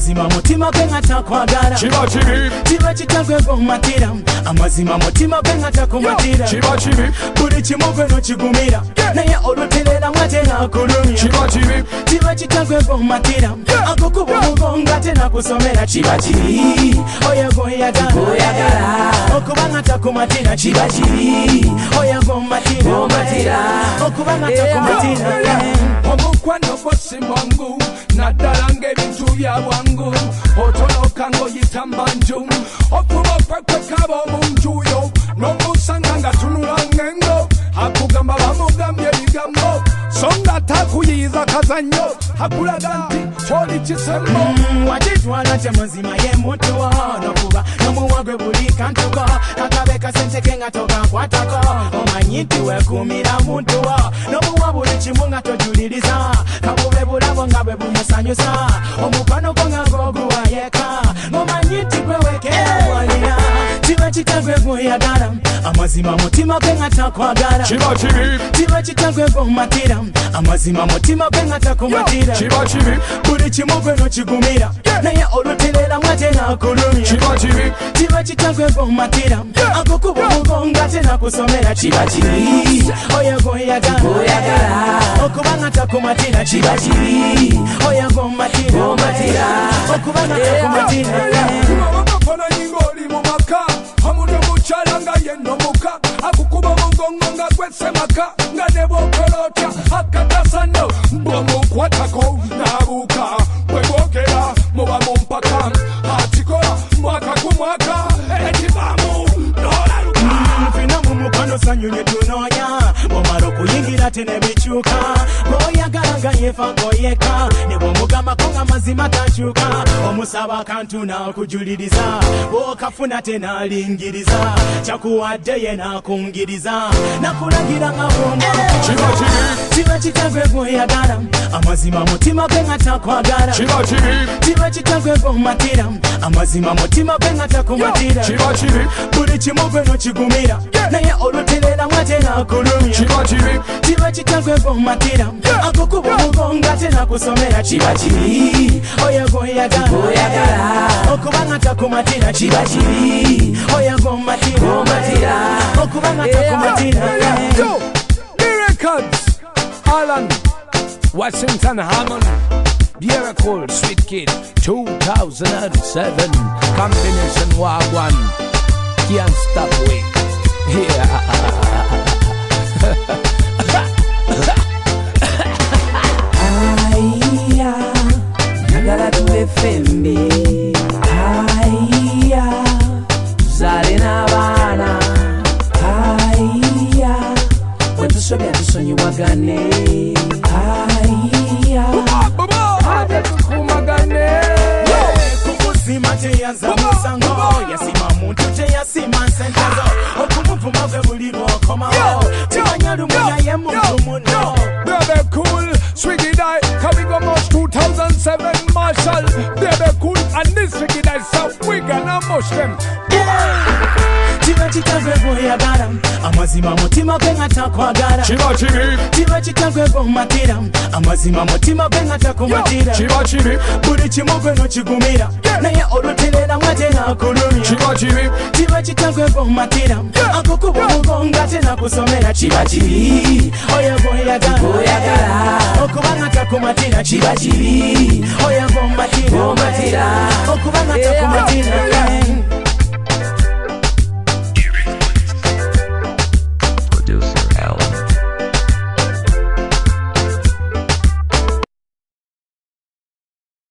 amazima mutima gwe nga takwagala kiba kibi kiba kitagwe gwomatira amazima mutima gwe nga takumatira kiba kibi buli kimu gwe nokigumira naye oluterera mwate nakulumya kiba kibi kiba kitagwe gwomatira akukuba omugongo ate nakusomera kiba kibi oyo gwoyagala okuba nga takumatira kiba kibi oyo gwomatira okuba nga takumatira omukwano gwo si mwangu naddala ng'ebintu bya bwangu otonoka ng'oyita mbanju ofuba okwekwekaba omunjuyo n'omusanga nga tunula ng'engo akugamba bamugambye ebigambo so nga takuyiiza kazannyo akulaga nti kyoli kisembo wagitwala temuzima ye mutuwa nokuba n'omuwa gwe buli kantuko akabe kasente ke nga tokakwatako omanyi nti weekuumira muntuwa n'omuwa buli kimu nga tojuliriza kabube bulabo nga bwe bumusanyusa omukwano gwo nga gwoguwayeka omanyi nti gwe wekeewalira kiba kitagwe gwoyagala amazima mutima gwe nga takwagala kiba kibi kiba kitagwe gwomatira amazima mutima gwe nga takumatira kiba kibi buli kimu gwe nokigumira naye oluterera mwate nakulumya kiba kibi kiba kitagwe gwomatira akukuba omugongo ate nakusomera kiba kibi oyo gwoyagala okuba nga takumatira kiba kibi oyo gwomatira okuba nga takumatira kubawabafananyinga oli mu maka amuntu omukyala nga yennomuka akukuba omugongo nga gwesemaka nga ne bwokola otya akatasano bwomukwatako nabuuka bwebwogera muba mumpaka akikola mwaka ku mwaka ekivaamu n'olaluka fina mu mukwano sanyu lye tunoonya bwomala okuyingira te ne bikyuka bw'oyagala nga yeefako yeka ne bw'omugambako nga mazima takyuka omusaba akantu n'akujuliriza bw'okafuna te n'alingiriza kyakuwadde ye n'akungiriza nakulagira nga kiba kibi kiba kitagwe gwoyagala amazima mutima gwe nga takwagala kiba kibi kiba kitagwe gwomatira amazima mutima gwe nga takumatira kiba kibi buli kimu gwe nokigumira naye oluterera mwate nakulumya kiba kibi kiba kitagwe gwomatira akukuba omugongo ate nakusomera kiba kibi oyo gwoyagala okuba nga takumatira kiba kibi oyo gwomatira okuba nga takumatira Yo, Miracles, Alan, Washington Hammond, Miracle, Sweet Kid, 2007, combination Wagwan, can't stop we, yeah. Aya, nagala tuwefembe. Aya, zale n'abaana. Aya, wetusobya tusonyiwagane. Aya, Ate tukumagane. kukusima teyaza musango yasima muntu teyasima nsentezo okumuvuma gwe buli lwokomawo timanya lumu naye muntu muno Baby cool, Swiggy Die, coming on March 2007, Marshall. Baby cool, and this Swiggy Die, so we gonna mush them. kiba kitagwe gwoyagala amazima mutima gwe nga takwagala Kiba kibi, kiba kitagwe gwomatira amazima mutima gwe nga takumatira kiba kibi, buli kimu gwe nokigumira naye oluterera mwate nakulumya kiba kibi, kiba kitagwe gwomatira akukuba omugongo ate nakusomera kiba kibi oyo gwoyagala okuba nga takumatira kiba kibi oyo gwomatira okuba nga takumatira